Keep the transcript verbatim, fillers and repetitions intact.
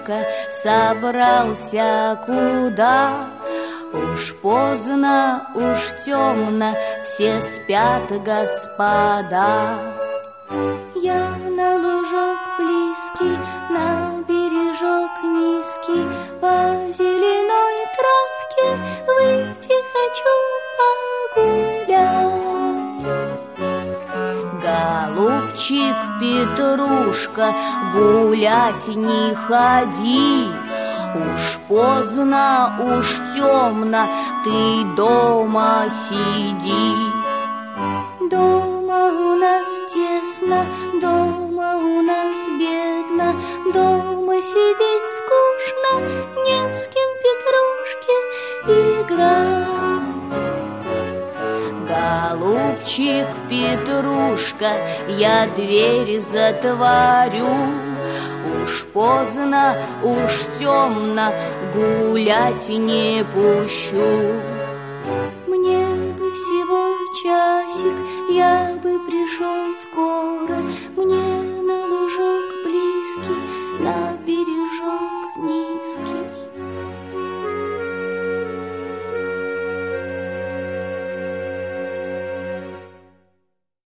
Петрушка собрался куда? Уж поздно, уж темно, все спят, господа. Я на лужок близкий, на бережок низкий, по зеленой травке выйти хочу погулять. Голубчик Петрушка, гулять не ходи, уж поздно, уж темно, ты дома сиди. Дома у нас тесно, дома у нас бедно, дома сидеть скучно, не с кем Петрушке играть. Голубчик Петрушка, я дверь затворю, уж поздно, уж темно, гулять не пущу. Мне бы всего часик, я бы пришел скоро,